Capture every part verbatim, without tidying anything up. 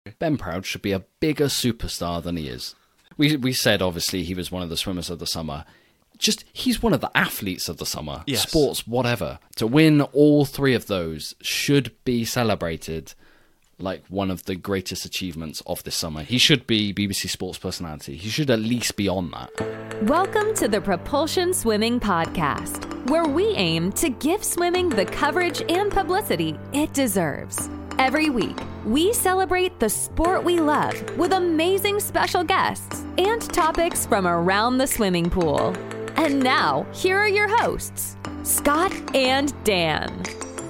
Ben Proud should be a bigger superstar than he is. We we said, obviously, he was one of the swimmers of the summer. Just, he's one of the athletes of the summer. Yes. Sports, whatever. To win all three of those should be celebrated like one of the greatest achievements of this summer. He should be B B C Sports personality. He should at least be on that. Welcome to the Propulsion Swimming Podcast, where we aim to give swimming the coverage and publicity it deserves. Every week, we celebrate the sport we love with amazing special guests and topics from around the swimming pool. And now, here are your hosts, Scott and Dan.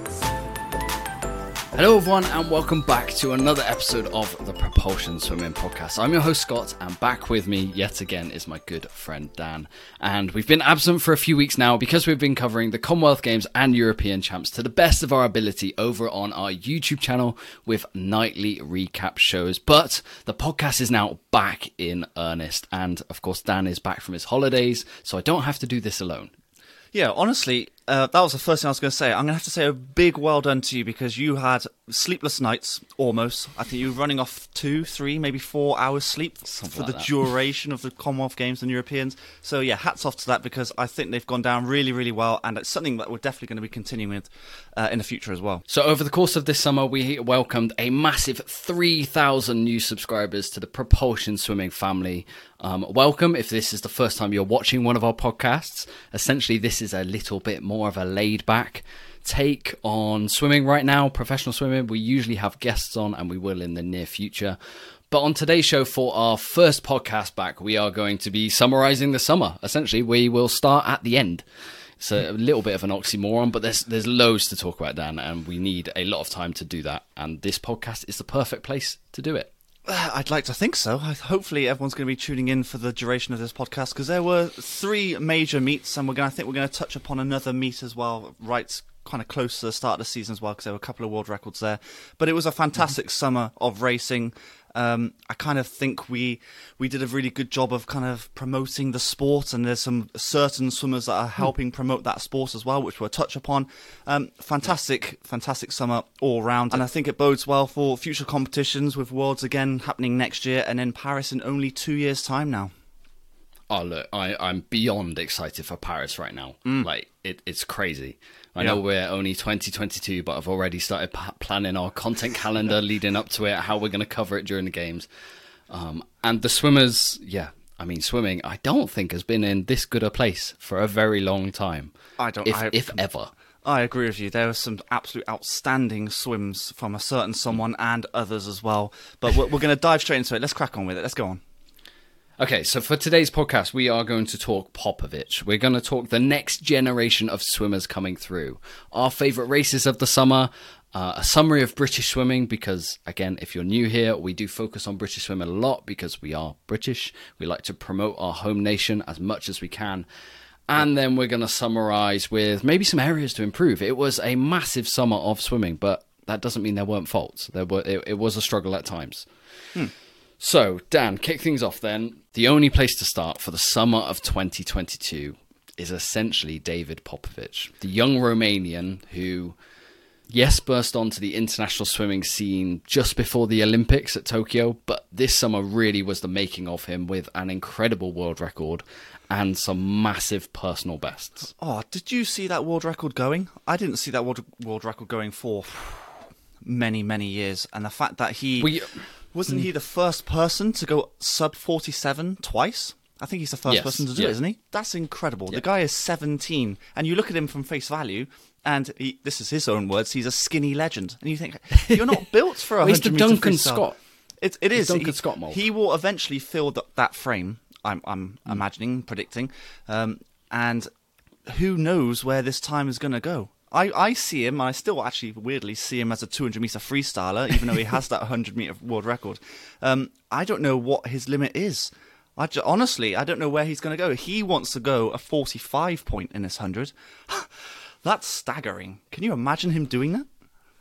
Hello everyone and welcome back to another episode of the Propulsion Swimming Podcast. I'm your host Scott, and back with me yet again is my good friend Dan. And we've been absent for a few weeks now because we've been covering the Commonwealth Games and European Champs to the best of our ability over on our YouTube channel with nightly recap shows. But the podcast is now back in earnest, and of course Dan is back from his holidays, so I don't have to do this alone. Yeah, honestly, uh, that was the first thing I was going to say. I'm going to have to say a big well done to you because you had sleepless nights, almost. I think you were running off two, three, maybe four hours sleep Something for like the that. duration of the Commonwealth Games and Europeans. So yeah, hats off to that because I think they've gone down really, really well, and it's something that we're definitely going to be continuing with uh, in the future as well. So over the course of this summer, we welcomed a massive three thousand new subscribers to the Propulsion Swimming family. Um, welcome if this is the first time you're watching one of our podcasts. Essentially, this is a little bit more of a laid-back take on swimming right now, professional swimming. We usually have guests on, and we will in the near future. But on today's show, for our first podcast back, we are going to be summarising the summer. Essentially, we will start at the end. It's a little bit of an oxymoron, but there's there's loads to talk about, Dan, and we need a lot of time to do that. And this podcast is the perfect place to do it. I'd like to think so. Hopefully everyone's going to be tuning in for the duration of this podcast because there were three major meets, and we're going to, I think we're going to touch upon another meet as well, right kind of close to the start of the season as well, because there were a couple of world records there. But it was a fantastic mm-hmm. summer of racing. Um, I kind of think we we did a really good job of kind of promoting the sport, and there's some certain swimmers that are helping mm. promote that sport as well, which we'll touch upon. Um, fantastic, fantastic summer all round, and I think it bodes well for future competitions with Worlds again happening next year, and then Paris in only two years' time now. Oh look, I, I'm beyond excited for Paris right now. Mm. Like it, it's crazy. I yeah. know we're only twenty twenty-two, but I've already started p- planning our content calendar leading up to it, how we're going to cover it during the games. Um, and the swimmers, yeah, I mean, swimming, I don't think has been in this good a place for a very long time. I don't, if, I, if ever. I agree with you. There were some absolute outstanding swims from a certain someone and others as well. But we're, we're going to dive straight into it. Let's crack on with it. Let's go on. Okay, so for today's podcast, we are going to talk Popovich. We're going to talk the next generation of swimmers coming through, our favourite races of the summer, uh, a summary of British swimming, because, again, if you're new here, we do focus on British swimming a lot because we are British. We like to promote our home nation as much as we can. And then we're going to summarise with maybe some areas to improve. It was a massive summer of swimming, but that doesn't mean there weren't faults. There were. It, it was a struggle at times. Hmm. So, Dan, kick things off then. The only place to start for the summer of twenty twenty-two is essentially David Popovich, the young Romanian who, yes, burst onto the international swimming scene just before the Olympics at Tokyo, but this summer really was the making of him with an incredible world record and some massive personal bests. Oh, did you see that world record going? I didn't see that world, world record going for many, many years. And the fact that he... We, Wasn't he the first person to go sub forty-seven twice? I think he's the first yes, person to do yeah. it, isn't he? That's incredible. Yeah. The guy is seventeen, and you look at him from face value, and he, this is his own words, he's a skinny legend. And you think, you're not built for a well, he's hundred the metre Duncan freestyle. Scott. It, it is. Duncan he, Scott mold. He will eventually fill the, that frame, I'm, I'm mm. imagining, predicting, um, and who knows where this time is going to go. I, I see him, I still actually weirdly see him as a two hundred metre freestyler, even though he has that one hundred metre world record. Um, I don't know what his limit is. I just, honestly, I don't know where he's going to go. He wants to go a forty-five point in this one hundred. That's staggering. Can you imagine him doing that?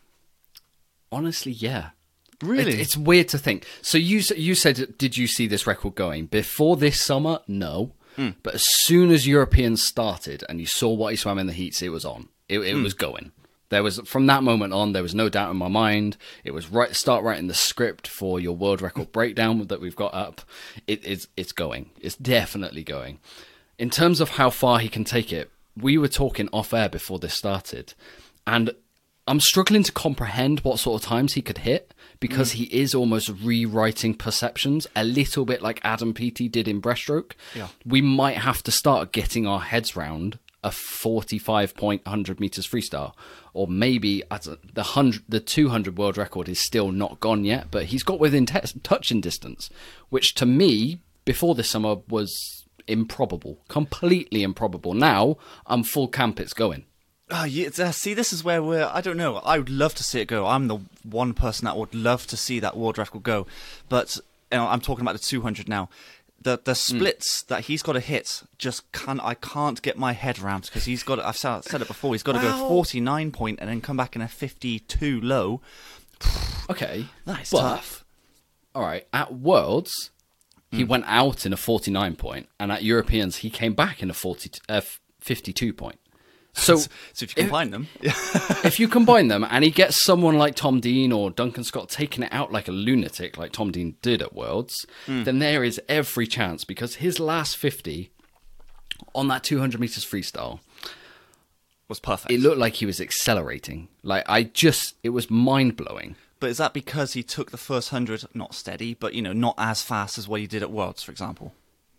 Honestly, yeah. Really? It, it's weird to think. So you you said, did you see this record going? Before this summer, no. Mm. But as soon as Europeans started and you saw what he swam in the heats, it was on. It, it mm. was going. There was, from that moment on, there was no doubt in my mind. It was right start writing the script for your world record breakdown that we've got up. It, it's it's going. It's definitely going. In terms of how far he can take it, we were talking off air before this started, and I'm struggling to comprehend what sort of times he could hit, because mm. he is almost rewriting perceptions a little bit like Adam Peaty did in breaststroke. Yeah. We might have to start getting our heads round a forty-five point one hundred meters freestyle, or maybe at the one hundred, the two hundred world record is still not gone yet, but he's got within t- touching distance, which to me before this summer was improbable, completely improbable. Now I'm full camp it's going. Oh, yeah, uh, see, this is where we're, I don't know, I would love to see it go. I'm the one person that would love to see that world record go, but you know, I'm talking about the two hundred now. The the splits mm. that he's got to hit, just can't, I can't get my head around, because he's got, I've said it before, he's got to wow. go forty-nine point and then come back in a fifty-two low. Okay. That is but, tough. All right, at Worlds, he mm. went out in a forty-nine point, and at Europeans, he came back in a forty, uh, fifty-two point. So, so if you combine if, them, if you combine them, and he gets someone like Tom Dean or Duncan Scott taking it out like a lunatic, like Tom Dean did at Worlds, mm. then there is every chance, because his last fifty on that two hundred meters freestyle was perfect. It looked like he was accelerating. Like I just, it was mind blowing. But is that because he took the first hundred not steady, but you know, not as fast as what he did at Worlds, for example?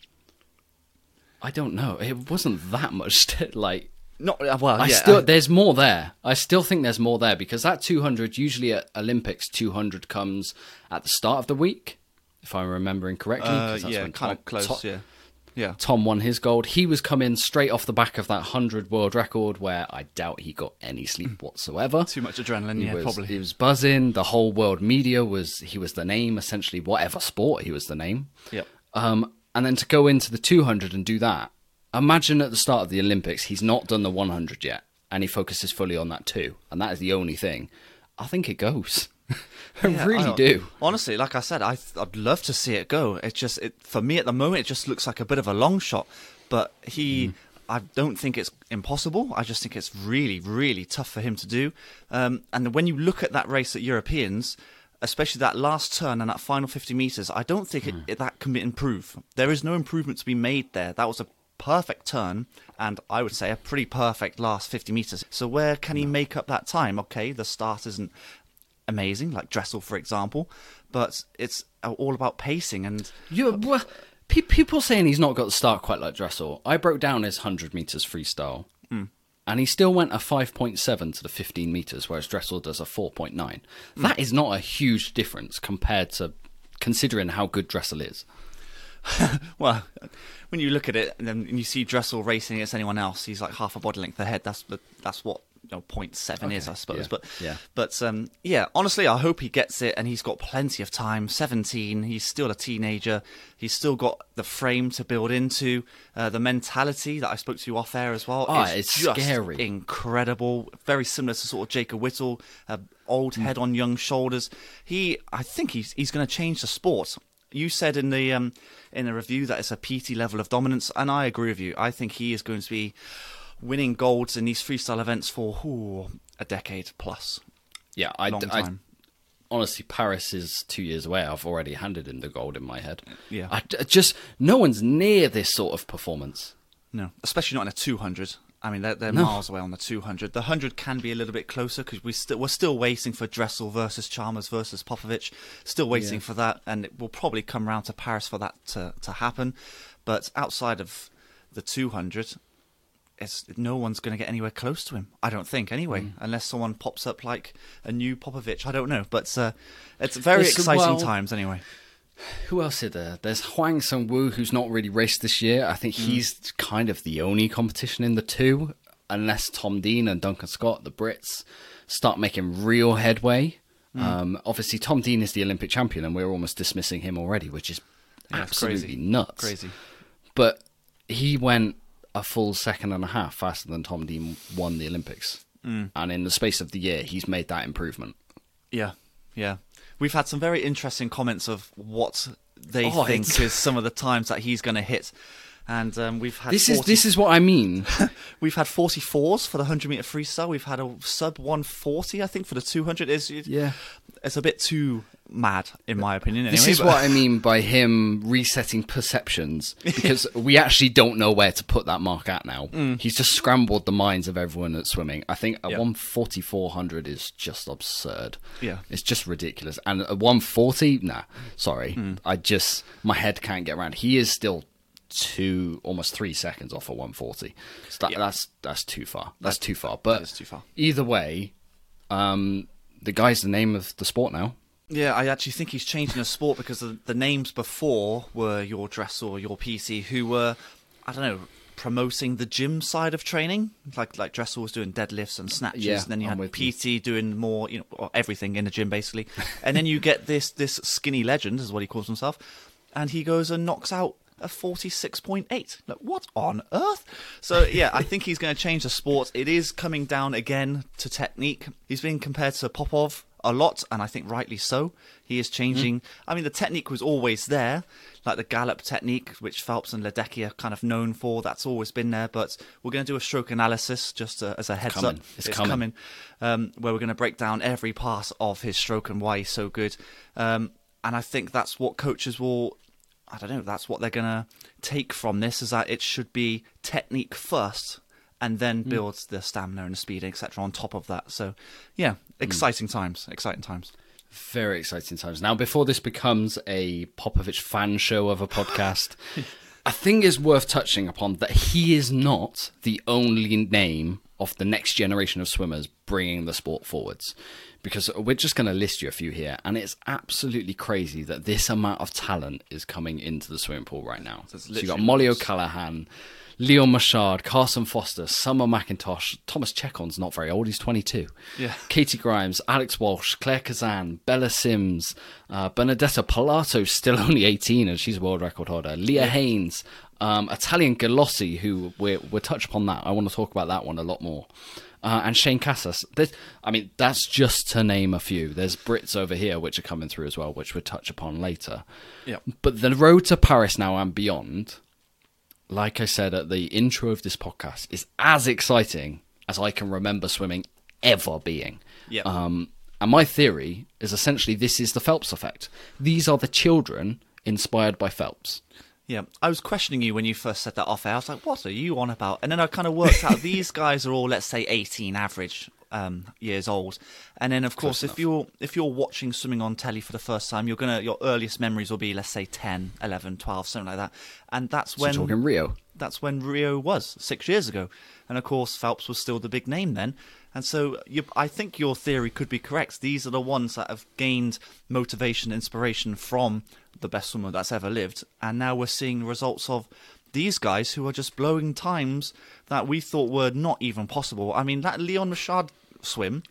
I don't know. It wasn't that much like. Not well. I yeah, still I, there's more there. I still think there's more there, because that two hundred, usually at Olympics, two hundred comes at the start of the week, if I'm remembering correctly. Uh, yeah, kind of close. Tom, yeah, yeah. Tom won his gold. He was coming straight off the back of that one hundred world record, where I doubt he got any sleep whatsoever. Too much adrenaline. He yeah, was, probably. He was buzzing. The whole world media was he was the name, essentially. Whatever sport, he was the name. Yep. Um, and then to go into the two hundred and do that. Imagine at the start of the Olympics, he's not done the one hundred yet, and he focuses fully on that too, and that is the only thing. I think it goes. I yeah, really I do. Honestly, like I said, I, I'd love to see it go. It just, it, for me at the moment, it just looks like a bit of a long shot. But he, mm. I don't think it's impossible. I just think it's really, really tough for him to do. Um, and when you look at that race at Europeans, especially that last turn and that final fifty meters, I don't think mm. it, it, that can improve. There is no improvement to be made there. That was a perfect turn, and I would say a pretty perfect last fifty meters. So where can he make up that time? Okay, the start isn't amazing, like Dressel, for example, but it's all about pacing. And you, well, pe- people saying he's not got the start quite like Dressel. I broke down his one hundred meters freestyle, mm. and he still went a five point seven to the fifteen meters, whereas Dressel does a four point nine. Mm. That is not a huge difference compared to considering how good Dressel is. Well, when you look at it and then you see Dressel racing against anyone else, he's like half a body length ahead. That's the, that's what you know, point seven okay. is, I suppose. Yeah. But yeah, but um, yeah. Honestly, I hope he gets it, and he's got plenty of time. seventeen, he's still a teenager. He's still got the frame to build into. Uh, the mentality that I spoke to you off air as well. Oh, is it's just scary, incredible. Very similar to sort of Jacob Whittle, uh, old mm. head on young shoulders. He, I think he's he's going to change the sport. You said in the um, in the review that it's a P T level of dominance, and I agree with you. I think he is going to be winning golds in these freestyle events for ooh, a decade plus. Yeah, I, Long time. I honestly, Paris is two years away. I've already handed him the gold in my head. Yeah, I, just no one's near this sort of performance. No, especially not in a two hundred. I mean, they're, they're no. miles away on the two hundred. The one hundred can be a little bit closer because we st- we're still waiting for Dressel versus Chalmers versus Popovic. Still waiting yeah. for that, and it will probably come round to Paris for that to, to happen. But outside of the two hundred, it's, no one's going to get anywhere close to him, I don't think, anyway, mm. unless someone pops up like a new Popovic. I don't know, but uh, it's very it's, exciting well, times anyway. Who else is there? There's Huang Sung-woo, who's not really raced this year. I think mm. he's kind of the only competition in the two, unless Tom Dean and Duncan Scott, the Brits, start making real headway. Mm. Um, obviously, Tom Dean is the Olympic champion, and we're almost dismissing him already, which is yeah, absolutely crazy. nuts. Crazy. But he went a full second and a half faster than Tom Dean won the Olympics. Mm. And in the space of the year, he's made that improvement. Yeah, yeah. We've had some very interesting comments of what they oh, think it's... is some of the times that he's going to hit. And um, we've had This forty is this is what I mean. we've had forty-fours for the one hundred meter freestyle. We've had a sub one forty, I think, for the two hundred. It's, it, Yeah. it's a bit too mad, in my opinion. Anyway, This is but- what I mean by him resetting perceptions, because we actually don't know where to put that mark at now. Mm. He's just scrambled the minds of everyone at swimming. I think a Yeah. one forty four hundred is just absurd. Yeah. It's just ridiculous. And a one forty, nah, sorry. Mm. I just, my head can't get around. He is still two, almost three seconds off a one forty. So that, Yeah. that's that's too far. That's too far. But is too far. either way, um, the guy's the name of the sport now. Yeah, I actually think he's changing the sport because the, the names before were your dressel, your P T, who were, I don't know, promoting the gym side of training. Like like Dressel was doing deadlifts and snatches, Yeah, and then you I'm had with P T doing more, you know, or everything in the gym basically. And then you get this this skinny legend, is what he calls himself, and he goes and knocks out a forty-six point eight. Like, what on earth? So yeah, I think he's going to change the sport. It is coming down again to technique. He's being compared to Popov a lot, and I think rightly so. He is changing. Mm. I mean, the technique was always there, like the gallop technique, which Phelps and Ledecky are kind of known for. That's always been there. But we're going to do a stroke analysis just uh, as a heads coming. up. It's, it's coming, coming um, where we're going to break down every part of his stroke and why he's so good. Um, and I think that's what coaches will. I don't know. That's what they're going to take from this, is that it should be technique first, and then build mm. the stamina and the speed, et cetera on top of that. So, yeah, exciting mm. times, exciting times. Very exciting times. Now, before this becomes a Popovich fan show of a podcast, I think it's worth touching upon that he is not the only name of the next generation of swimmers bringing the sport forwards. Because we're just going to list you a few here, and it's absolutely crazy that this amount of talent is coming into the swimming pool right now. So, so you've got Molly O'Callaghan, Leon Machard, Carson Foster, Summer McIntosh, Thomas Checon's not very old, he's twenty-two. Yeah. Katie Grimes, Alex Walsh, Claire Kazan, Bella Sims, uh, Benedetta Pilato, still only eighteen, and she's a world record holder. Leah yeah. Haynes, um, Italian Galossi, who we're, we'll touch upon that. I want to talk about that one a lot more. Uh, and Shane Casas. There's, I mean, that's just to name a few. There's Brits over here which are coming through as well, which we'll touch upon later. Yeah. But the road to Paris now and beyond, like I said at the intro of this podcast, is as exciting as I can remember swimming ever being. Yeah. Um, and my theory is essentially this is the Phelps effect. These are the children inspired by Phelps. Yeah, I was questioning you when you first said that off air. I was like, what are you on about? And then I kind of worked out these guys are all, let's say, eighteen average um, years old. And then, of course, Close if you're if you're watching swimming on telly for the first time, you're gonna your earliest memories will be, let's say, ten, eleven, twelve, something like that. And that's So when you're talking Rio. That's when Rio was, six years ago. And, of course, Phelps was still the big name then. And so you, I think your theory could be correct. These are the ones that have gained motivation, inspiration from the best swimmer that's ever lived. And now we're seeing the results of these guys who are just blowing times that we thought were not even possible. I mean, that Leon Machard swim,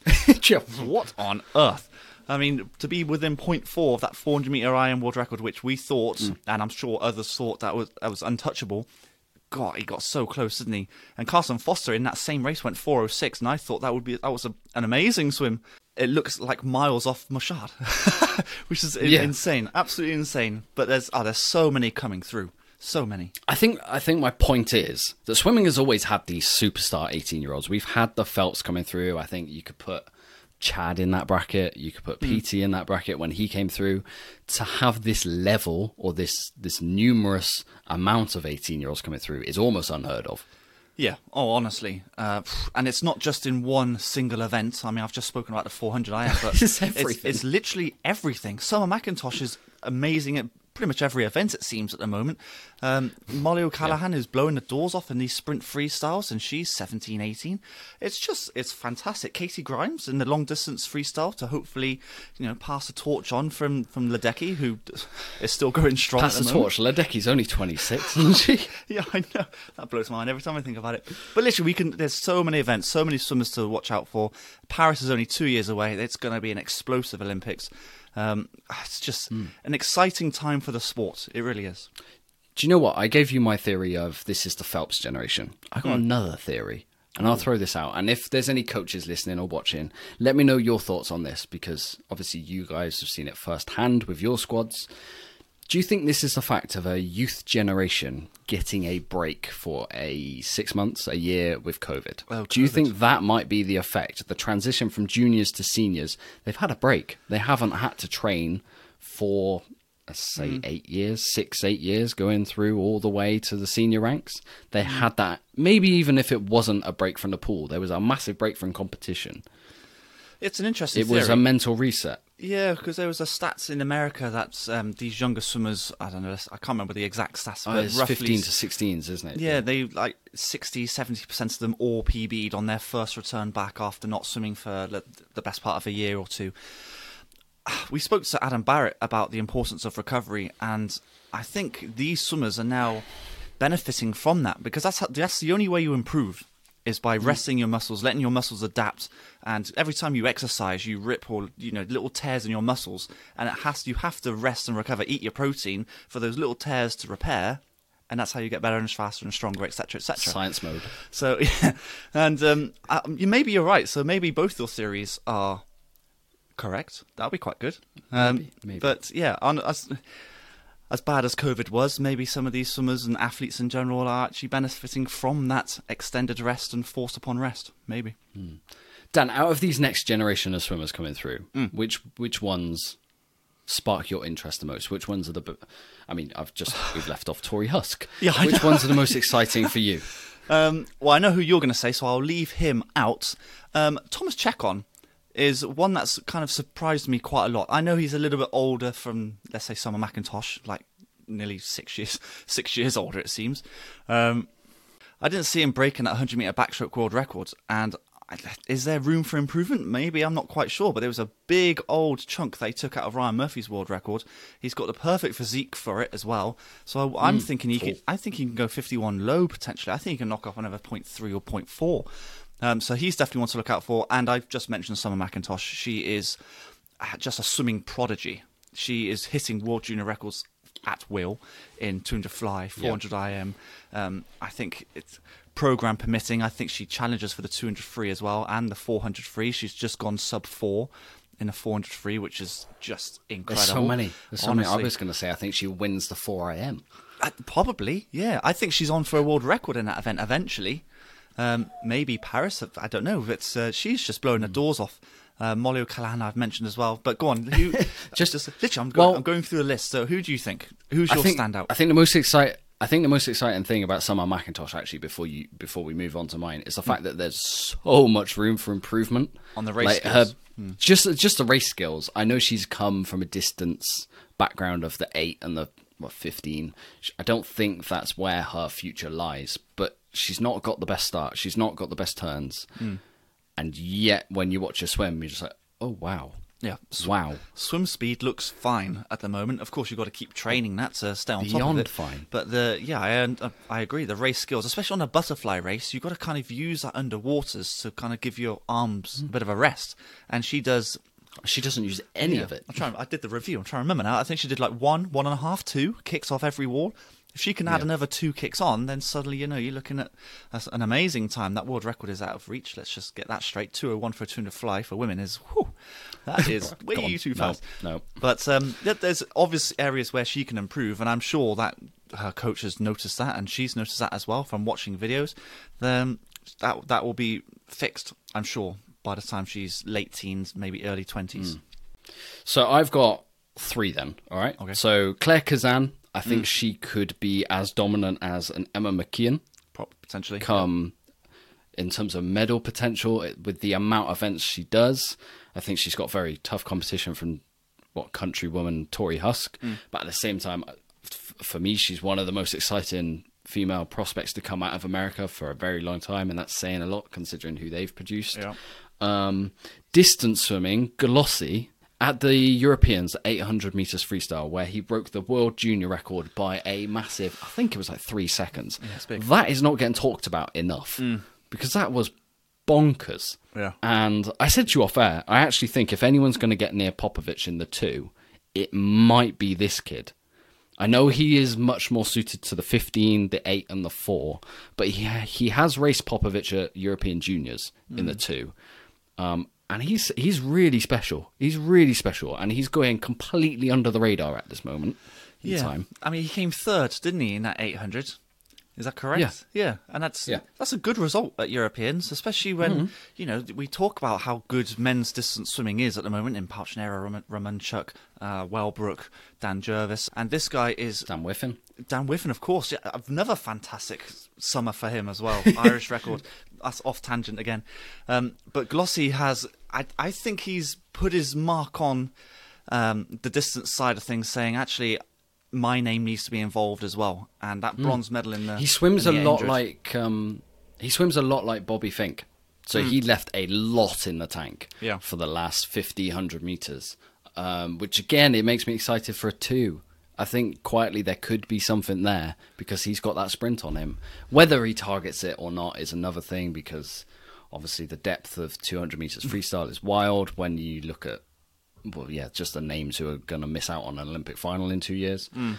what on earth? I mean, to be within point four of that four hundred meter Iron world record, which we thought, mm. and I'm sure others thought that was that was untouchable. God, he got so close, didn't he? And Carson Foster in that same race went four oh six, and I thought that would be that was a, an amazing swim. It looks like miles off Machard, which is yeah. insane, absolutely insane. But there's oh, there's so many coming through, so many. I think I think my point is that swimming has always had these superstar eighteen-year-olds. We've had the Phelps coming through. I think you could put Chad in that bracket. You could put P T mm. in that bracket when he came through. To have this level or this this numerous amount of eighteen-year-olds coming through is almost unheard of. Yeah. Oh, honestly. Uh, and it's not just in one single event. I mean, I've just spoken about the four hundred I M, but it's, it's, it's literally everything. Summer McIntosh is amazing at pretty much every event, it seems, at the moment. Um, Molly O'Callaghan yeah. is blowing the doors off in these sprint freestyles, and she's seventeen, eighteen. It's just, it's fantastic. Katie Grimes in the long distance freestyle to hopefully, you know, pass the torch on from, from Ledecky, who is still going strong. Pass at the, the torch. Ledecky's only twenty-six, isn't she? Yeah, I know. That blows my mind every time I think about it. But literally, we can. There's so many events, so many swimmers to watch out for. Paris is only two years away. It's going to be an explosive Olympics. Um, it's just mm. an exciting time for the sport. It really is. Do you know what? I gave you my theory of this is the Phelps generation. I got mm. another theory, and I'll throw this out. And if there's any coaches listening or watching, let me know your thoughts on this, because obviously you guys have seen it firsthand with your squads. Do you think this is the fact of a youth generation getting a break for a six months, a year with COVID? Oh, Do you COVID. think that might be the effect? The transition from juniors to seniors, they've had a break. They haven't had to train for, let's say, mm. eight years, six, eight years, going through all the way to the senior ranks. They mm. had that, maybe even if it wasn't a break from the pool, there was a massive break from competition. It's an interesting It theory. was a mental reset. Yeah, because there was a stats in America that um, these younger swimmers, I don't know, I can't remember the exact stats, Oh, but it's roughly fifteen to sixteens, isn't it? Yeah, they like sixty, seventy percent of them all P B'd on their first return back after not swimming for the best part of a year or two. We spoke to Adam Barrett about the importance of recovery, and I think these swimmers are now benefiting from that, because that's how, that's the only way you improve, is by resting your muscles, letting your muscles adapt. And every time you exercise, you rip or you know little tears in your muscles, and it has you have to rest and recover, eat your protein for those little tears to repair, and that's how you get better and faster and stronger, et cetera, et cetera. Science mode. So, yeah, and um, uh, maybe you're right. So maybe both your theories are correct. That'll be quite good. Um, maybe, maybe. But yeah, on, as, as bad as COVID was, maybe some of these swimmers and athletes in general are actually benefiting from that extended rest and forced upon rest. Maybe. Hmm. Dan, out of these next generation of swimmers coming through, Mm. which which ones spark your interest the most? Which ones are the... b- I mean, I've just we've left off Tori Husk. Yeah, I which know. ones are the most exciting for you? Um, well, I know who you're going to say, so I'll leave him out. Um, Thomas Chekon is one that's kind of surprised me quite a lot. I know he's a little bit older from, let's say, Summer McIntosh, like nearly six years, six years older it seems. Um, I didn't see him breaking that one hundred metre backstroke world record, and I, is there room for improvement? Maybe, I'm not quite sure, but there was a big old chunk they took out of Ryan Murphy's world record. He's got the perfect physique for it as well, so I'm Mm, thinking he cool. can, I think he can go fifty-one low potentially. I think he can knock off another point three or point four. Um, so he's definitely one to look out for. And I've just mentioned Summer McIntosh. She is just a swimming prodigy. She is hitting world junior records at will in two hundred fly, four hundred I M. Um, I think it's program permitting. I think she challenges for the two hundred free as well and the four hundred free. She's just gone sub four in the four hundred free, which is just incredible. There's so many. There's so many. I honestly. was going to say, I think she wins the four I M. Uh, probably, yeah. I think she's on for a world record in that event eventually. Um, maybe Paris, I don't know. It's, uh, she's just blowing the doors off. Uh, Molly O'Callaghan I've mentioned as well. But go on. Who, Just- just, literally, I'm, going, well- I'm going through the list. So who do you think? Who's your I think, standout? I think the most excite. I think the most exciting thing about Summer McIntosh, actually, before you before we move on to mine, is the fact that there's so much room for improvement On the race like skills. Her, just just the race skills. I know she's come from a distance background of the eight and the what fifteen. I don't think that's where her future lies, but she's not got the best start. She's not got the best turns, and yet when you watch her swim, you're just like, oh wow, Yeah. wow. Swim speed looks fine at the moment. Of course, you've got to keep training that to stay on top of Beyond it. fine. But the yeah, I I agree. The race skills, especially on a butterfly race, you've got to kind of use that underwaters to kind of give your arms a bit of a rest. And she does. She doesn't use any yeah, of it. I'm trying. I did the review. I'm trying to remember now. I think she did like one, one and a half, two kicks off every wall. If she can add Yeah. another two kicks on, then suddenly you know you're looking at that's an amazing time. That world record is out of reach. Let's just get that straight. two oh one for a two hundred fly for women is whew, that is Go way on. too No, fast. no. But um, there- there's obvious areas where she can improve, and I'm sure that her coach has noticed that, and she's noticed that as well from watching videos. Then that that will be fixed, I'm sure, by the time she's late teens, maybe early twenties. So I've got three then, all right? Okay. So Claire Kazan, I think she could be as dominant as an Emma McKeon Pro- potentially. come in terms of medal potential with the amount of events she does. I think she's got very tough competition from, what, countrywoman Tori Husk. But at the same time, f- for me, she's one of the most exciting female prospects to come out of America for a very long time, and that's saying a lot considering who they've produced. Yeah. Um, distance swimming, Golossi, at the Europeans eight hundred meters freestyle, where he broke the world junior record by a massive, I think it was like three seconds. Yeah, it's big. That is not getting talked about enough because that was bonkers. Yeah. And I said to you off air, I actually think if anyone's going to get near Popovich in the two, it might be this kid. I know he is much more suited to the fifteen, the eight, and the four, but he he has raced Popovich at European Juniors in the two. Um, and he's he's really special. He's really special, and he's going completely under the radar at this moment in yeah. time. I mean, he came third, didn't he, in that eight hundred? Is that correct? Yeah. Yeah, and that's Yeah. that's a good result at Europeans, especially when, Mm-hmm. you know, we talk about how good men's distance swimming is at the moment in Palchinera, Ram- Ramanchuk, uh, Wellbrook, Dan Jervis, and this guy is Dan Whiffen. Dan Whiffen, of course. Yeah, another fantastic summer for him as well. Irish record. That's off tangent again. Um, but Glossy has, I, I think he's put his mark on um, the distance side of things, saying, actually, my name needs to be involved as well. And that bronze medal in the He swims a in the lot eight hundred. like um, he swims a lot like Bobby Fink. So he left a lot in the tank Yeah. for the last fifty, one hundred meters, um, which again, it makes me excited for a two. I think quietly there could be something there because he's got that sprint on him. Whether he targets it or not is another thing, because obviously the depth of two hundred meters freestyle is wild when you look at, well, yeah, just the names who are going to miss out on an Olympic final in two years. Mm.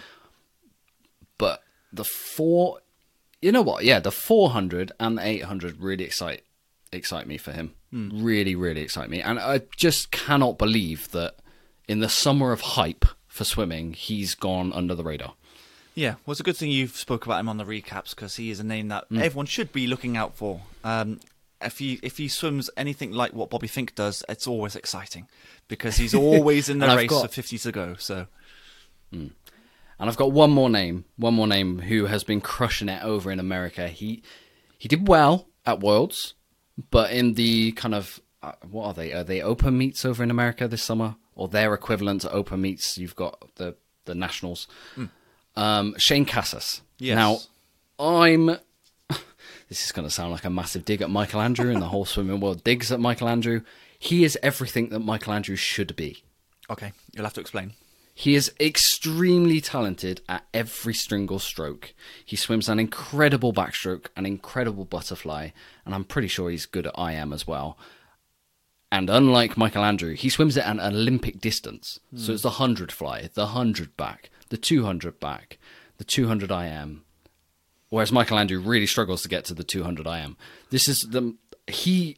But the four, you know what? Yeah, the four hundred and the eight hundred really excite excite me for him. Mm. Really, really excite me. And I just cannot believe that in the summer of hype for swimming, he's gone under the radar. Yeah, well, it's a good thing you've spoke about him on the recaps, because he is a name that everyone should be looking out for. Um, if he if he swims anything like what Bobby Fink does, it's always exciting, because he's always in the And I've race got- with fifty to go. So And I've got one more name, one more name who has been crushing it over in America. He he did well at Worlds, but in the kind of, uh, what are they? Are they open meets over in America this summer? Or their equivalent to open meets? You've got the, the nationals. Um, Shane Casas. Yes. Now, I'm... This is going to sound like a massive dig at Michael Andrew, and the whole swimming world digs at Michael Andrew. He is everything that Michael Andrew should be. okay, you'll have to explain. He is extremely talented at every single stroke. He swims an incredible backstroke, an incredible butterfly, and I'm pretty sure he's good at I M as well. And unlike Michael Andrew, he swims at an Olympic distance. So it's the one hundred fly, the one hundred back, the two hundred back, the two hundred I M. Whereas Michael Andrew really struggles to get to the two hundred I M. This is the... He...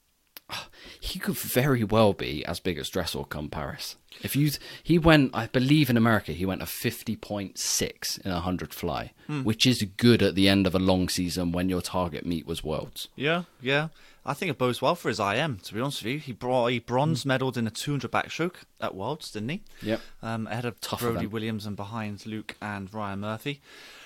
He could very well be as big as Dressel come Paris. If you, he went, I believe in America, he went a fifty point six in a one hundred fly, which is good at the end of a long season when your target meet was Worlds. Yeah, yeah. I think it bodes well for his I M, to be honest with you. He, brought, he bronze medalled in a two hundred backstroke at Worlds, didn't he? Yep. Um, ahead of Tough Brody event. Williams and behind Luke and Ryan Murphy.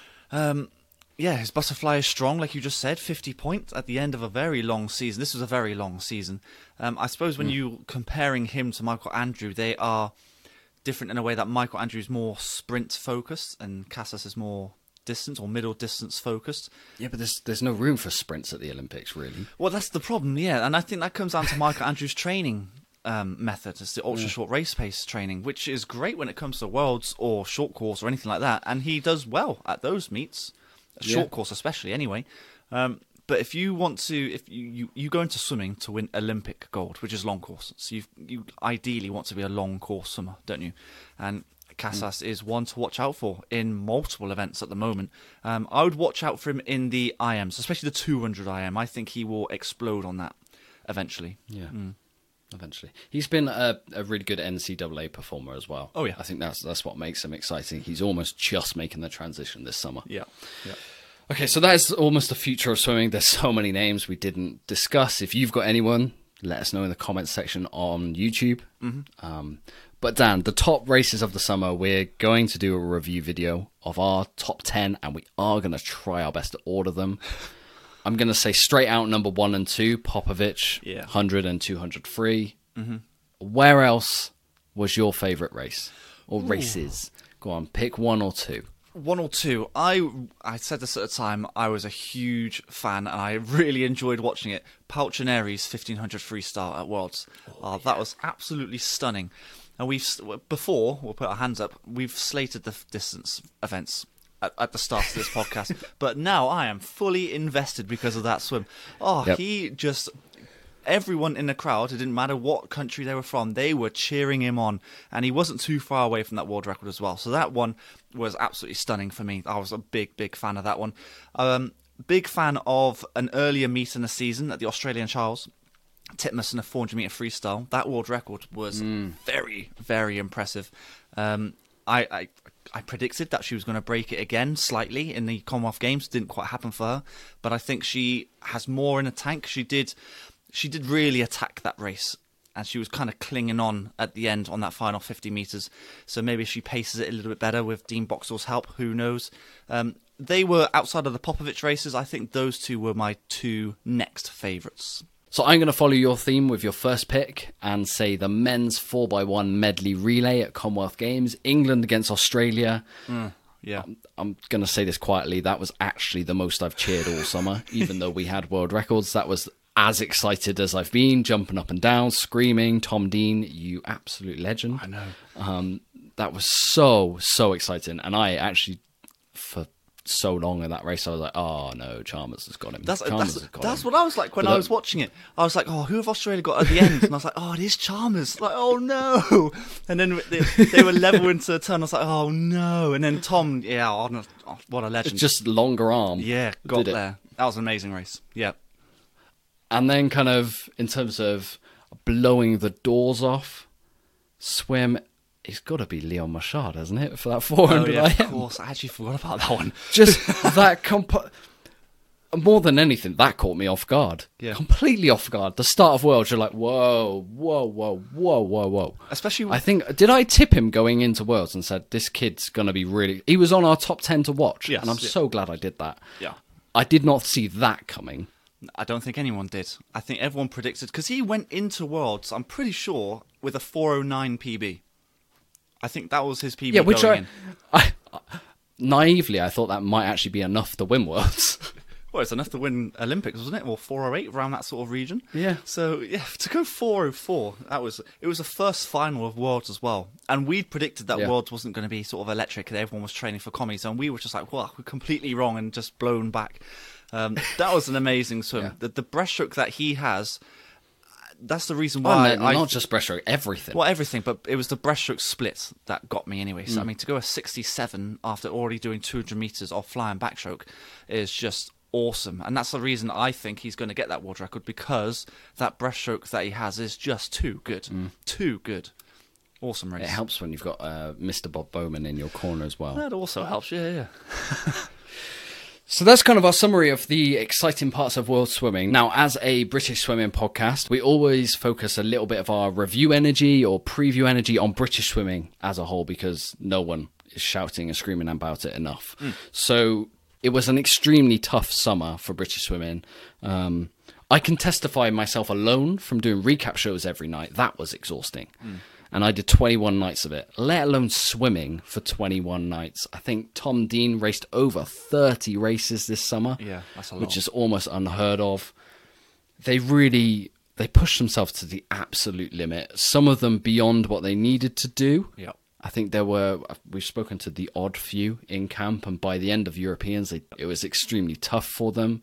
Um, yeah, his butterfly is strong, like you just said, fifty points at the end of a very long season. This was a very long season. Um, I suppose when you're comparing him to Michael Andrew, they are different in a way that Michael Andrew is more sprint focused and Casas is more distance or middle distance focused. Yeah, but there's there's no room for sprints at the Olympics, really. Well, that's the problem, yeah, and I think that comes down to Michael Andrews' training um, method. It's the ultra short race pace training, which is great when it comes to Worlds or short course or anything like that, and he does well at those meets, short Yeah. course especially. Anyway, um, but if you want to, if you, you, you go into swimming to win Olympic gold, which is long course, so you you ideally want to be a long course swimmer, don't you? And Casas is one to watch out for in multiple events at the moment. Um, I would watch out for him in the I Ms, especially the two hundred I M. I think he will explode on that eventually. Yeah, eventually. He's been a, a really good N C double A performer as well. Oh, yeah. I think that's that's what makes him exciting. He's almost just making the transition this summer. Yeah, yeah. Okay, so that is almost the future of swimming. There's so many names we didn't discuss. If you've got anyone, let us know in the comments section on YouTube. Mm-hmm. Um, but Dan, the top races of the summer, we're going to do a review video of our top ten, and we are going to try our best to order them. I'm going to say straight out number one and two, Popovich, Yeah. one hundred and two hundred free. Mm-hmm. Where else was your favourite race? Or races? Go on, pick one or two. One or two. I I said this at the time. I was a huge fan, and I really enjoyed watching it. Palchineri's fifteen hundred freestyle at Worlds. Oh, that was absolutely stunning. And we've before we'll put our hands up. We've slated the distance events at, at the start of this podcast, but now I am fully invested because of that swim. Oh, Yep. he just. Everyone in the crowd, it didn't matter what country they were from, they were cheering him on. And he wasn't too far away from that world record as well. So that one was absolutely stunning for me. I was a big, big fan of that one. Um, big fan of an earlier meet in the season at the Australian Trials. Titmus in a four hundred meter freestyle. That world record was mm. very, very impressive. Um, I, I I predicted that she was going to break it again slightly in the Commonwealth Games. Didn't quite happen for her, but I think she has more in the tank. She did, she did really attack that race, and she was kind of clinging on at the end on that final fifty meters. So maybe she paces it a little bit better with Dean Boxall's help. Who knows? Um, they were outside of the Popovich races. I think those two were my two next favourites. So I'm going to follow your theme with your first pick and say the men's four by one medley relay at Commonwealth Games, England against Australia. Mm, yeah. I'm, I'm going to say this quietly. That was actually the most I've cheered all summer, even though we had world records. That was as excited as I've been, jumping up and down, screaming. Tom Dean, you absolute legend. I know. Um, that was so, so exciting. And I actually, for so long in that race, I was like, oh no, Chalmers has got him. That's Chalmers that's, has got that's him. what I was like when But I was watching it. I was like, oh, who have Australia got at the end? And I was like, oh, it is Chalmers. Like, oh no. And then they, they were level into the turn. I was like, oh no. And then Tom, yeah, oh, oh, what a legend. Just longer arm. Yeah, got did it. there. That was an amazing race. Yeah. And then kind of in terms of blowing the doors off, swim, it's got to be Leon Marchard, hasn't it, for that four hundred Oh, yeah, I M? of course. I actually forgot about that one. Just that, comp- more than anything, that caught me off guard. Yeah. Completely off guard. The start of Worlds, you're like, whoa, whoa, whoa, whoa, whoa, whoa. Especially, I think, did I tip him going into Worlds and said, this kid's going to be really... He was on our top ten to watch, Yes, and I'm yeah. so glad I did that. yeah. I did not see that coming. I don't think anyone did. I think everyone predicted, because he went into Worlds, I'm pretty sure, with a four oh nine P B. I think that was his P B Yeah, which going I, in. I... Naively, I thought that might actually be enough to win Worlds. Well, it's enough to win Olympics, wasn't it? Or four oh eight, around that sort of region. Yeah. So, yeah, to go four oh four, that was, it was the first final of Worlds as well. And we'd predicted that Yeah. Worlds wasn't going to be sort of electric, and everyone was training for commies, and we were just like, well, we're completely wrong and just blown back. Um, that was an amazing swim. Yeah. The, the breaststroke that he has, that's the reason Well, why no, I... not just breaststroke, everything. Well, everything, but it was the breaststroke split that got me anyway. So, Mm. I mean, to go a sixty-seven after already doing two hundred metres of flying backstroke is just awesome. And that's the reason I think he's going to get that world record, because that breaststroke that he has is just too good. Mm. Too good. Awesome race. It helps when you've got uh, Mister Bob Bowman in your corner as well. That also helps, yeah, yeah. So that's kind of our summary of the exciting parts of world swimming. Now, as a British swimming podcast, we always focus a little bit of our review energy or preview energy on British swimming as a whole, because no one is shouting and screaming about it enough. Mm. So it was an extremely tough summer for British swimming. Um, I can testify myself alone from doing recap shows every night. That was exhausting. Mm. And I did twenty-one nights of it, let alone swimming for twenty-one nights. I think Tom Dean raced over thirty races this summer, Yeah, that's a lot. which is almost unheard of. They really, they pushed themselves to the absolute limit. Some of them beyond what they needed to do. Yeah. I think there were, we've spoken to the odd few in camp, and by the end of Europeans, they, it was extremely tough for them.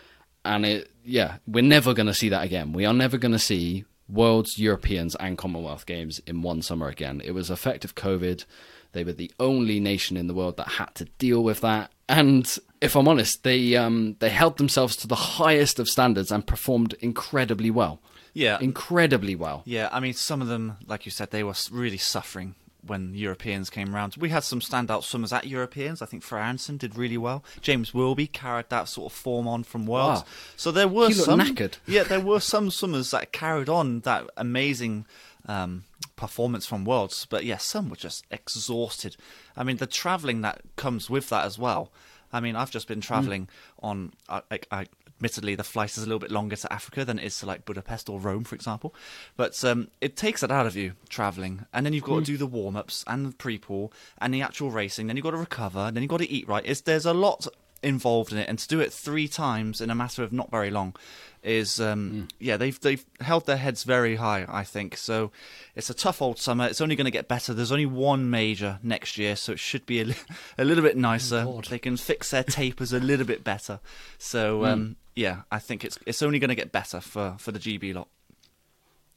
And it, yeah, we're never going to see that again. We are never going to see Worlds, Europeans, and Commonwealth Games in one summer again. It was effective COVID. They were the only nation in the world that had to deal with that. And if I'm honest, they um, they held themselves to the highest of standards and performed incredibly well. Yeah. Incredibly well. Yeah, I mean, some of them, like you said, they were really suffering when Europeans came around. We had some standout swimmers at Europeans. I think Freya Anderson did really well. James Wilby carried that sort of form on from Worlds. Wow. So there were He looked some knackered. Yeah, there were some swimmers that carried on that amazing um, performance from Worlds. But yeah, some were just exhausted. I mean, the travelling that comes with that as well. I mean, I've just been travelling mm. on. I, I, I Admittedly, the flight is a little bit longer to Africa than it is to like Budapest or Rome, for example. But um, it takes it out of you, travelling. And then you've got mm. to do the warm-ups and the pre-pool and the actual racing. Then you've got to recover. And then you've got to eat right. It's, there's a lot involved in it. And to do it three times in a matter of not very long is, um, mm. yeah, they've they've held their heads very high, I think. So it's a tough old summer. It's only going to get better. There's only one major next year, so it should be a, li- a little bit nicer. Oh, they can fix their tapers a little bit better. So, um, mm. yeah, I think it's it's only going to get better for, for the G B lot.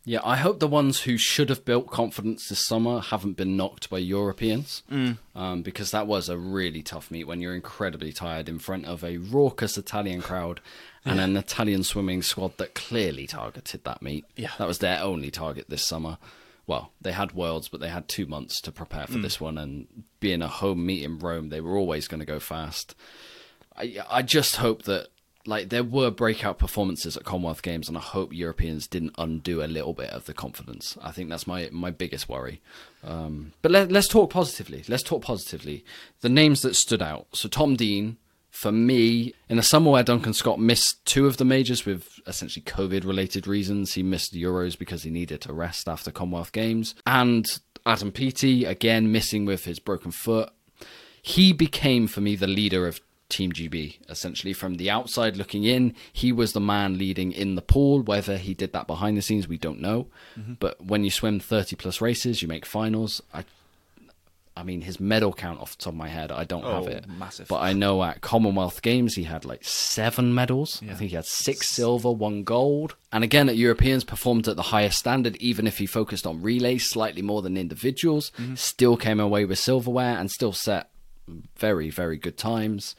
Yeah, I hope the ones who should have built confidence this summer haven't been knocked by Europeans, mm. um, because that was a really tough meet when you're incredibly tired in front of a raucous Italian crowd and yeah. an Italian swimming squad that clearly targeted that meet. Yeah. That was their only target this summer. Well, they had Worlds, but they had two months to prepare for mm. this one, and being a home meet in Rome, they were always going to go fast. I, I just hope that Like, there were breakout performances at Commonwealth Games, and I hope Europeans didn't undo a little bit of the confidence. I think that's my my biggest worry. Um, but let, let's talk positively. Let's talk positively. The names that stood out. So Tom Dean, for me, in a summer where Duncan Scott missed two of the majors with essentially COVID-related reasons. He missed the Euros because he needed to rest after Commonwealth Games. And Adam Peaty, again, missing with his broken foot. He became, for me, the leader of Team G B, essentially. From the outside looking in, he was the man leading in the pool. Whether he did that behind the scenes, we don't know. Mm-hmm. But when you swim thirty plus races, you make finals. I I mean, his medal count off the top of my head, I don't oh, have it. Massive. But I know at Commonwealth Games, he had like seven medals. Yeah. I think he had six silver, one gold. And again, at Europeans, performed at the highest standard, even if he focused on relays slightly more than individuals. Mm-hmm. Still came away with silverware and still set very, very good times.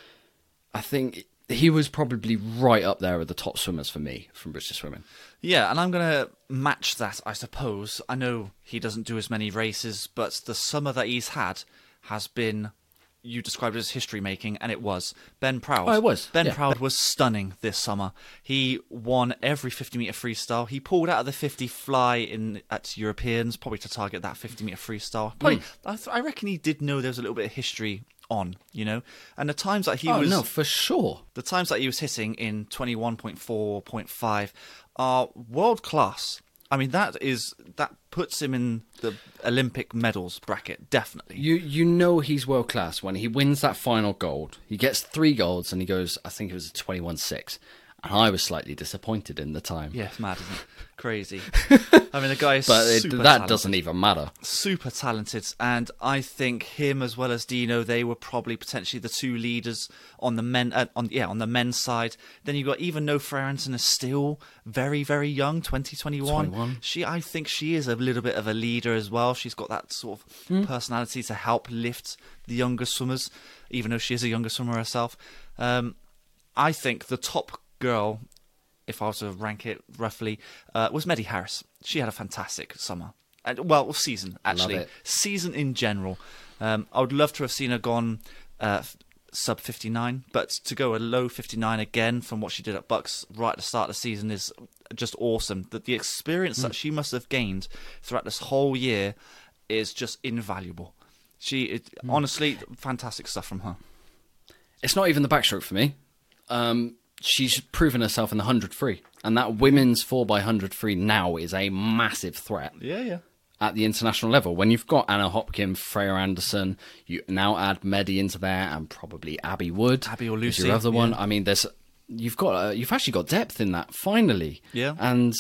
I think he was probably right up there with the top swimmers for me from British swimming. Yeah, and I'm going to match that, I suppose. I know he doesn't do as many races, but the summer that he's had has been, you described it as history-making, and it was. Ben Proud. Oh, it was. Ben yeah. Proud was stunning this summer. He won every fifty-metre freestyle. He pulled out of the fifty fly in at Europeans, probably to target that fifty-metre freestyle. Probably, mm. I, th- I reckon he did know there was a little bit of history on, you know, and the times that he oh, was no for sure the times that he was hitting in twenty-one point four, point five are world class. I mean, that is that puts him in the Olympic medals bracket, definitely. You you know he's world class when he wins that final gold. He gets three golds and he goes, I think it was a twenty-one six. And I was slightly disappointed in the time. Yeah, it's mad, isn't it? Crazy. I mean, the guy is but super it, that talented. doesn't even matter. Super talented. And I think him as well as Dino, they were probably potentially the two leaders on the men. Uh, on yeah, on the men's side. Then you've got even No Freyanton is still very, very young, twenty, twenty-one. twenty-one. She, I think she is a little bit of a leader as well. She's got that sort of mm. personality to help lift the younger swimmers, even though she is a younger swimmer herself. Um, I think the top girl, if I was to rank it roughly, uh, was Maddie Harris. She had a fantastic summer. And, well, season, actually. Season in general. Um, I would love to have seen her gone uh, sub fifty-nine, but to go a low fifty-nine again from what she did at Bucks right at the start of the season is just awesome. The, the experience mm. that she must have gained throughout this whole year is just invaluable. She, it, mm. honestly, fantastic stuff from her. It's not even the backstroke for me. Um... She's proven herself in the one hundred free. And that women's four by one hundred free now is a massive threat. Yeah, yeah. At the international level. When you've got Anna Hopkin, Freya Anderson, you now add Medi into there and probably Abby Wood. Abby or Lucy. Your other yeah. one. I mean, there's you've got uh, you've actually got depth in that, finally. Yeah. And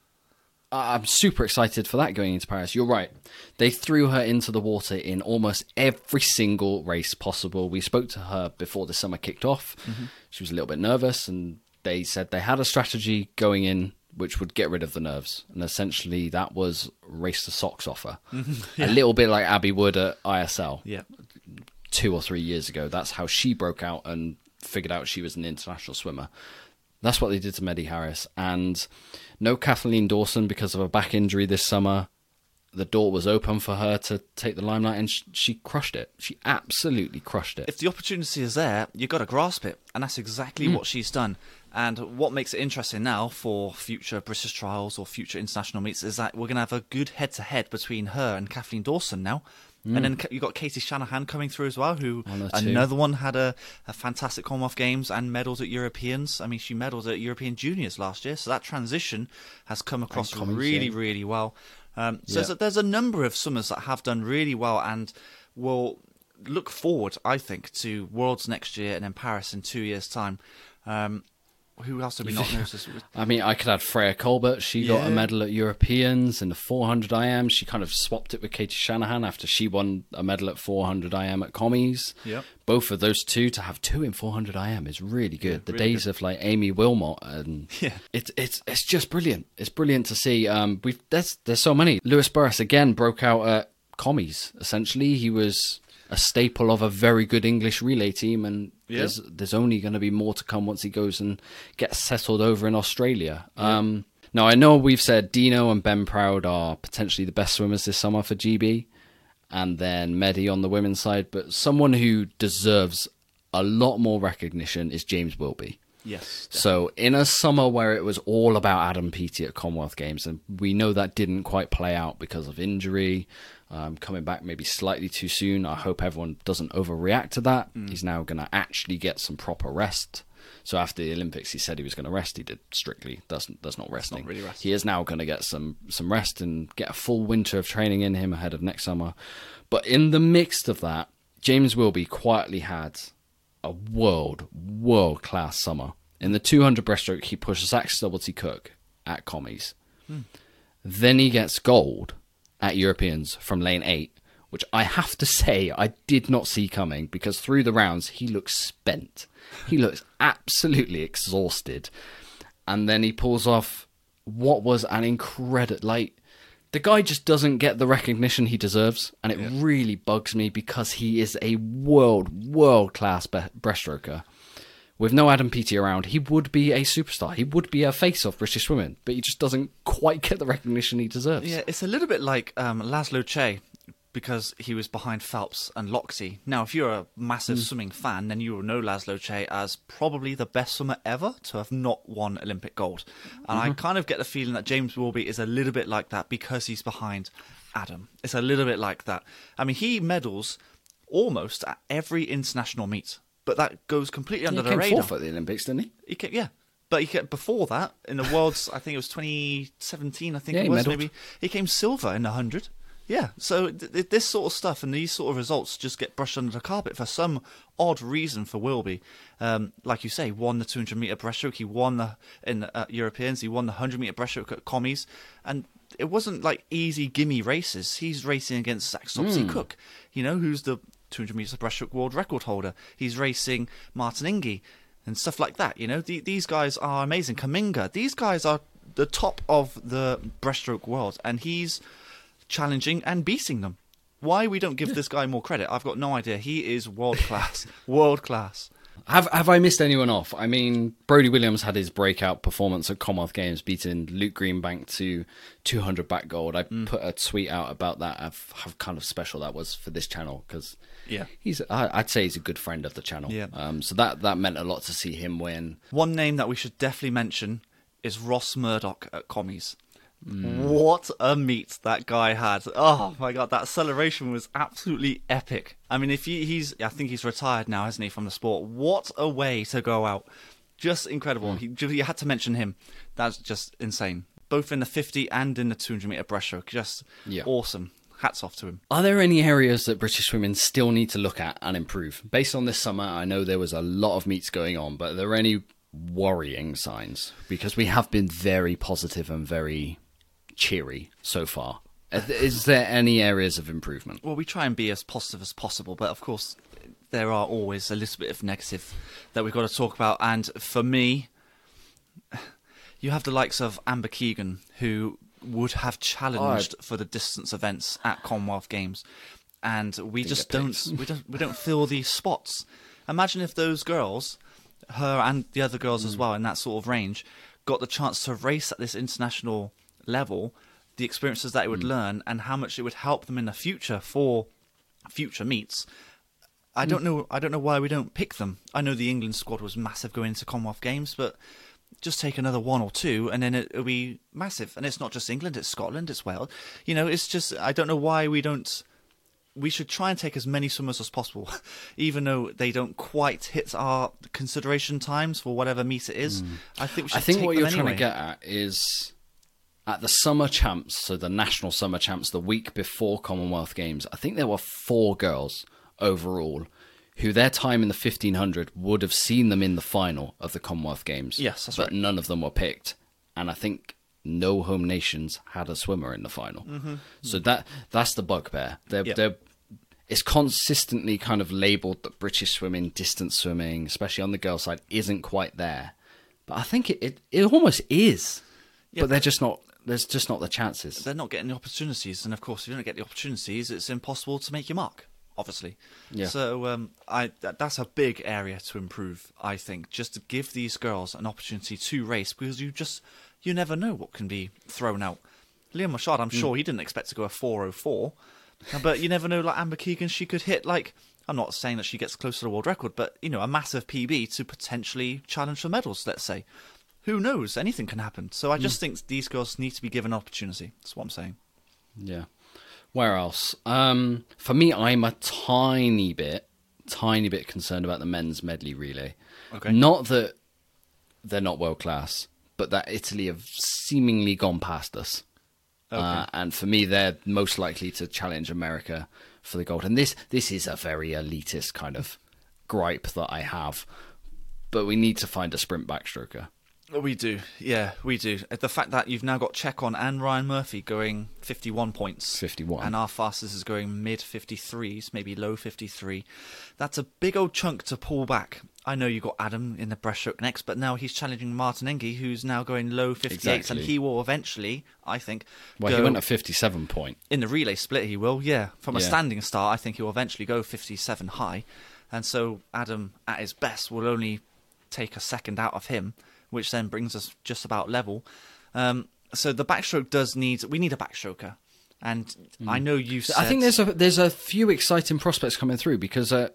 I'm super excited for that going into Paris. You're right. They threw her into the water in almost every single race possible. We spoke to her before the summer kicked off. Mm-hmm. She was a little bit nervous, and they said they had a strategy going in which would get rid of the nerves. And essentially that was race the socks off her. Mm-hmm. Yeah. A little bit like Abby Wood at I S L. Yeah. Two or three years ago. That's how she broke out and figured out she was an international swimmer. That's what they did to Maddie Harris. And no Kathleen Dawson because of a back injury this summer. The door was open for her to take the limelight, and she, she crushed it. She absolutely crushed it. If the opportunity is there, you've got to grasp it. And that's exactly mm. what she's done. And what makes it interesting now for future British trials or future international meets is that we're going to have a good head-to-head between her and Kathleen Dawson now. Mm. And then you've got Katie Shanahan coming through as well, who one another one had a, a fantastic Commonwealth Games and medals at Europeans. I mean, she medalled at European Juniors last year, so that transition has come across comments, really, yeah. really well. Um, so yeah. there's, a, there's a number of swimmers that have done really well and will look forward, I think, to Worlds next year and then Paris in two years' time. Um, Who else did we not notice? I mean, I could add Freya Colbert. She got Yeah. a medal at Europeans in the four hundred I M. She kind of swapped it with Katie Shanahan after she won a medal at four hundred I M at Commies. Yep. Both of those two, to have two in four hundred I M is really good. Yeah, the really days good. of like Amy Wilmot and Yeah. it's it's it's just brilliant. It's brilliant to see. Um, we've there's there's so many. Lewis Burris again broke out at Commies. Essentially, he was a staple of a very good English relay team, and Yeah. there's there's only going to be more to come once he goes and gets settled over in Australia. Yeah. Um, now I know we've said Dino and Ben Proud are potentially the best swimmers this summer for G B, and then Medi on the women's side, but someone who deserves a lot more recognition is James Wilby. Yes. So in a summer where it was all about Adam Peaty at Commonwealth Games, and we know that didn't quite play out because of injury, um, coming back maybe slightly too soon. I hope everyone doesn't overreact to that. Mm. He's now going to actually get some proper rest. So after the Olympics, he said he was going to rest. He did strictly. That's that's not resting. not really resting. He is now going to get some some rest and get a full winter of training in him ahead of next summer. But in the midst of that, James Wilby quietly had a world, world class summer. In the two hundred breaststroke, he pushed Zach Stubblety Cook at Commies. Hmm. Then he gets gold at Europeans from lane eight, which I have to say I did not see coming, because through the rounds he looks spent. He looks absolutely exhausted. And then he pulls off what was an incredible, like, the guy just doesn't get the recognition he deserves, and it Yeah. really bugs me because he is a world, world-class be- breaststroker. With no Adam Peaty around, he would be a superstar. He would be a face of British swimming, but he just doesn't quite get the recognition he deserves. Yeah, it's a little bit like um, Laszlo Che, because he was behind Phelps and Loxley. Now, if you're a massive swimming fan, then you will know Laszlo Che as probably the best swimmer ever to have not won Olympic gold. And I kind of get the feeling that James Wilby is a little bit like that because he's behind Adam. It's a little bit like that. I mean, he medals almost at every international meet, but that goes completely under he the came radar. fourth at the Olympics, didn't he? He came, yeah. But he kept, before that, in the Worlds, I think it was twenty seventeen, I think Yeah, it he was, medalled. maybe. He came silver in the one hundred. Yeah, so th- th- this sort of stuff and these sort of results just get brushed under the carpet for some odd reason for Wilby. Um, like you say, won the two hundred metre breaststroke, he won the in uh, Europeans, he won the one hundred metre breaststroke at Commies, and it wasn't like easy gimme races. He's racing against Zach Stopsy Cook, you know, who's the two hundred metre breaststroke world record holder. He's racing Martin Ingy and stuff like that, you know. The, these guys are amazing. Kaminga, these guys are the top of the breaststroke world, and he's challenging and beating them. Why we don't give this guy more credit, I've got no idea. He is world class. World class. Have have I missed anyone off? I mean, Brody Williams had his breakout performance at Commonwealth Games, beating Luke Greenbank to two hundred back gold. I put a tweet out about that, of how kind of special that was for this channel, because Yeah. he's I, I'd say he's a good friend of the channel. Yeah. Um, so that that meant a lot to see him win. One name that we should definitely mention is Ross Murdoch at Commies. What a meet that guy had. Oh my god, that celebration was absolutely epic. I mean, if he, he's, I think he's retired now, hasn't he, from the sport? What a way to go out. Just incredible. He, you had to mention him. That's just insane. Both in the fifty and in the two hundred metre breaststroke. Just Yeah. awesome. Hats off to him. Are there any areas that British women still need to look at and improve? Based on this summer, I know there was a lot of meets going on, but are there any worrying signs? Because we have been very positive and very cheery so far. Is there any areas of improvement? Well, we try and be as positive as possible, but of course, there are always a little bit of negative that we've got to talk about. And for me, you have the likes of Amber Keegan, who would have challenged for the distance events at Commonwealth Games, and we Didn't just get don't, picked. we don't, we don't fill these spots. Imagine if those girls, her and the other girls as well, in that sort of range, got the chance to race at this international level, the experiences that it would learn, and how much it would help them in the future for future meets. I don't know. I don't know why we don't pick them. I know the England squad was massive going into Commonwealth Games, but just take another one or two, and then it, it'll be massive. And it's not just England; it's Scotland, it's Wales. You know, it's just I don't know why we don't. We should try and take as many swimmers as possible, even though they don't quite hit our consideration times for whatever meet it is. I think we should I think take what them you're anyway. trying to get at is at the summer champs, so the national summer champs, the week before Commonwealth Games, I think there were four girls overall who their time in the fifteen hundred would have seen them in the final of the Commonwealth Games. Yes, that's but right. none of them were picked. And I think no home nations had a swimmer in the final. Mm-hmm. So that that's the bugbear. They're, Yep. they're, it's consistently kind of labelled that British swimming, distance swimming, especially on the girls' side, isn't quite there. But I think it, it, it almost is. Yeah, but they're just not. There's just not the chances. They're not getting the opportunities, and of course, if you don't get the opportunities, it's impossible to make your mark. Obviously, Yeah. So um, I that, that's a big area to improve. I think just to give these girls an opportunity to race, because you just you never know what can be thrown out. Liam Machado, I'm sure he didn't expect to go a four oh four, but you never know. Like Amber Keegan, she could hit like. I'm not saying that she gets close to the world record, but you know, a massive P B to potentially challenge for medals. Let's say. Who knows? Anything can happen. So I just think these girls need to be given an opportunity. That's what I'm saying. Yeah. Where else? Um, for me, I'm a tiny bit, tiny bit concerned about the men's medley relay. Okay. Not that they're not world class, but that Italy have seemingly gone past us. Okay. Uh, and for me, they're most likely to challenge America for the gold. And this this is a very elitist kind of gripe that I have. But we need to find a sprint backstroker. We do, yeah, we do. The fact that you've now got Chekon and Ryan Murphy going fifty-one points. fifty-one. And our fastest is going mid fifty-threes, maybe low fifty-three. That's a big old chunk to pull back. I know you got Adam in the breaststroke next, but now he's challenging Martin Engie, who's now going low fifty-eights, Exactly. and he will eventually, I think, Well, go he went at fifty-seven point. in the relay split. He will, yeah. From a Yeah. standing start, I think he will eventually go fifty-seven high, and so Adam, at his best, will only take a second out of him, which then brings us just about level. Um, so the backstroke does need... We need a backstroker. And I know you said... I think there's a there's a few exciting prospects coming through because uh,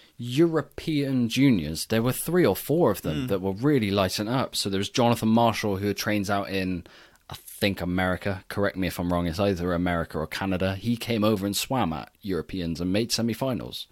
European juniors, there were three or four of them that were really lighting up. So there's Jonathan Marshall, who trains out in, I think, America. Correct me if I'm wrong. It's either America or Canada. He came over and swam at Europeans and made semi-finals.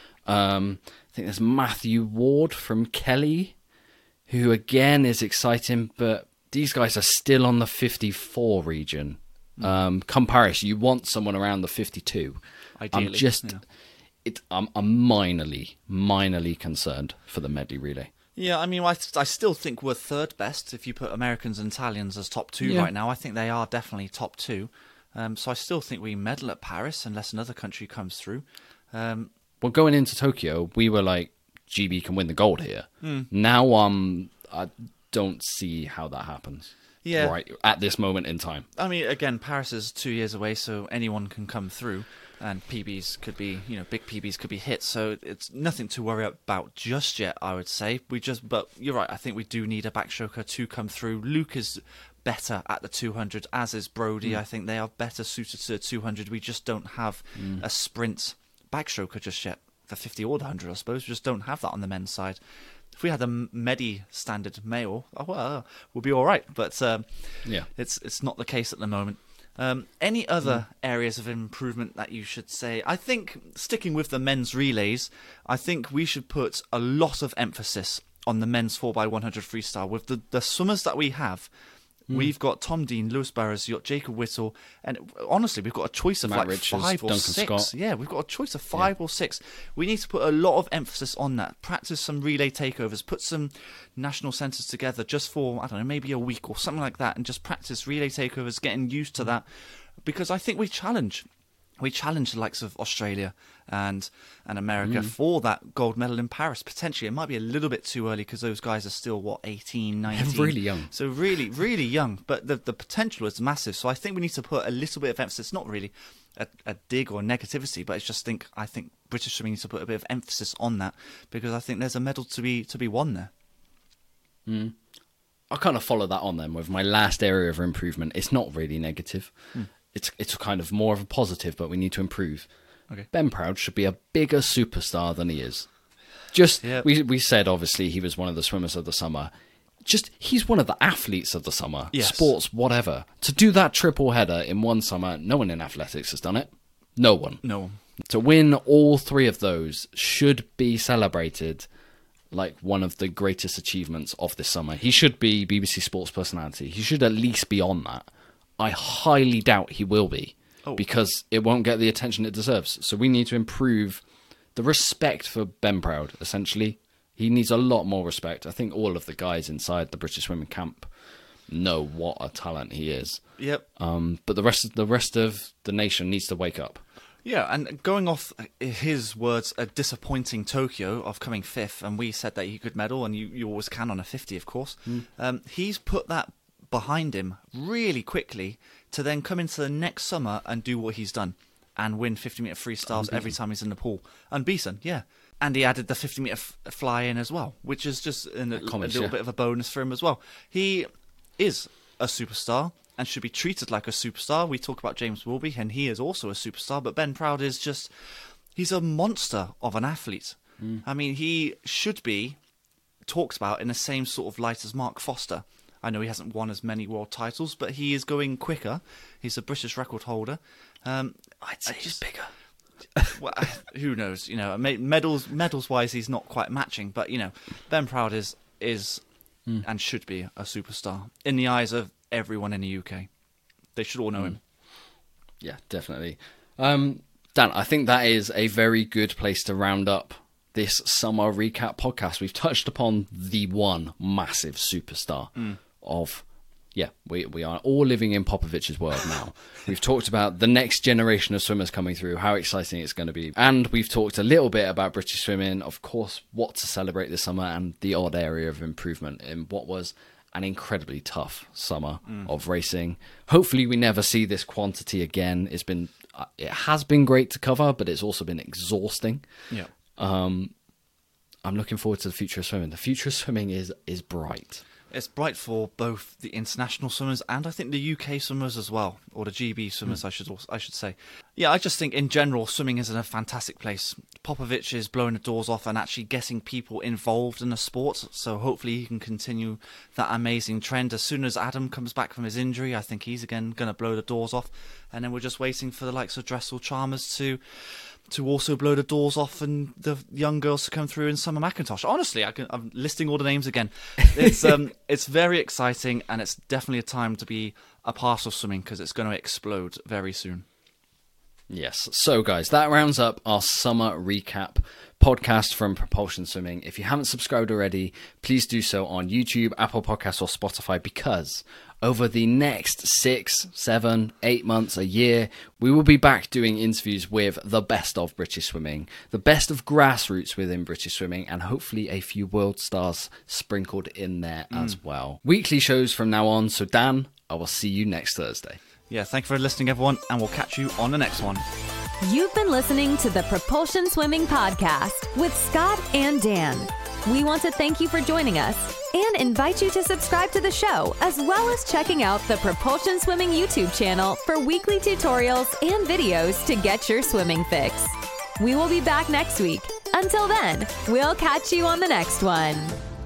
Um, I think there's Matthew Ward from Kelly, who again is exciting, but these guys are still on the fifty-four region. Um, come Paris, you want someone around the fifty-two. Ideally, I'm just, yeah. it, I'm, I'm minorly, minorly concerned for the medley relay. Yeah, I mean, I, I still think we're third best if you put Americans and Italians as top two Yeah. right now. I think they are definitely top two. Um, so I still think we medal at Paris unless another country comes through. Um, Well, going into Tokyo, we were like, G B can win the gold here. Hmm. Now, um, I don't see how that happens. Yeah. Right at this moment in time. I mean, again, Paris is two years away, so anyone can come through, and P Bs could be, you know, big P Bs could be hit. So it's nothing to worry about just yet, I would say. We just, but you're right. I think we do need a backstroker to come through. Luke is better at the two hundred, as is Brody. I think they are better suited to the two hundred. We just don't have a sprint backstroker just yet. The fifty or the one hundred, I suppose. We just don't have that on the men's side. If we had a Medi standard male, oh, well, we'll be all right. But um, Yeah. it's it's not the case at the moment. Um, any other areas of improvement that you should say? I think, sticking with the men's relays, I think we should put a lot of emphasis on the men's four by one hundred freestyle. With the, the swimmers that we have, we've got Tom Dean, Lewis Burrows, you've got Jacob Whittle, and honestly, we've got a choice of Matt like Richards, five or Duncan six. Scott. Yeah, we've got a choice of five or six. We need to put a lot of emphasis on that. Practice some relay takeovers, put some national centres together just for, I don't know, maybe a week or something like that, and just practice relay takeovers, getting used to that. Because I think we challenge. We challenge the likes of Australia and and America for that gold medal in Paris. Potentially, it might be a little bit too early because those guys are still, what, eighteen, nineteen? really young. So really, really young. But the the potential is massive. So I think we need to put a little bit of emphasis, not really a, a dig or negativity, but it's just think I think British swimming needs to put a bit of emphasis on that because I think there's a medal to be to be won there. I kind of follow that on then with my last area of improvement. It's not really negative. It's it's kind of more of a positive, but we need to improve. Okay. Ben Proud should be a bigger superstar than he is. Just Yep. we we said obviously he was one of the swimmers of the summer. Just he's one of the athletes of the summer. Yes. Sports, whatever. To do that triple header in one summer, no one in athletics has done it. No one. No. To win all three of those should be celebrated like one of the greatest achievements of this summer. He should be B B C Sports personality. He should at least be on that. I highly doubt he will be Oh. because it won't get the attention it deserves. So we need to improve the respect for Ben Proud, essentially. He needs a lot more respect. I think all of the guys inside the British swimming camp know what a talent he is. Yep. Um, but the rest of the rest of the nation needs to wake up. Yeah, and going off his words, a disappointing Tokyo of coming fifth, and we said that he could medal, and you, you always can on a fifty, of course. Mm. Um, he's put that behind him really quickly to then come into the next summer and do what he's done and win fifty metre freestyles every time he's in the pool. Unbeaten, yeah. And he added the fifty metre f- fly in as well, which is just an, a, comments, a little yeah. bit of a bonus for him as well. He is a superstar and should be treated like a superstar. We talk about James Wilby, and he is also a superstar, but Ben Proud is just, he's a monster of an athlete. Mm. I mean, he should be talked about in the same sort of light as Mark Foster. I know he hasn't won as many world titles, but he is going quicker. He's a British record holder. Um, I'd say he's bigger. Well, who knows? You know, medals, medals wise, he's not quite matching. But you know, Ben Proud is is mm. and should be a superstar in the eyes of everyone in the U K. They should all know mm. him. Yeah, definitely. Um, Dan, I think that is a very good place to round up this summer recap podcast. We've touched upon the one massive superstar mm. of. Yeah, we we are all living in Popovich's world now. We've talked about the next generation of swimmers coming through, how exciting it's going to be. And we've talked a little bit about British swimming, of course, what to celebrate this summer and the odd area of improvement in what was an incredibly tough summer mm. of racing. Hopefully we never see this quantity again. It's been, uh, it has been great to cover, but it's also been exhausting. Yeah. Um, I'm looking forward to the future of swimming. The future of swimming is is bright. It's bright for both the international swimmers and I think the U K swimmers as well, or the G B swimmers, mm. I should also, I should say. Yeah, I just think in general swimming is in a fantastic place. Popovich is blowing the doors off and actually getting people involved in the sport, so hopefully he can continue that amazing trend. As soon as Adam comes back from his injury, I think he's again going to blow the doors off, and then we're just waiting for the likes of Dressel Chalmers to to also blow the doors off and the young girls to come through in Summer McIntosh. Honestly, I can, I'm listing all the names again. It's um, it's very exciting, and it's definitely a time to be a part of swimming because it's going to explode very soon. Yes. So, guys, that rounds up our summer recap podcast from Propulsion Swimming. If you haven't subscribed already, please do so on YouTube, Apple Podcasts, or Spotify, because over the next six, seven, eight months, a year, we will be back doing interviews with the best of British swimming, the best of grassroots within British swimming, and hopefully a few world stars sprinkled in there mm. as well. Weekly shows from now on. So, Dan, I will see you next Thursday. Yeah, thank you for listening, everyone, and we'll catch you on the next one. You've been listening to the Propulsion Swimming Podcast with Scott and Dan. We want to thank you for joining us and invite you to subscribe to the show, as well as checking out the Propulsion Swimming YouTube channel for weekly tutorials and videos to get your swimming fix. We will be back next week. Until then, we'll catch you on the next one.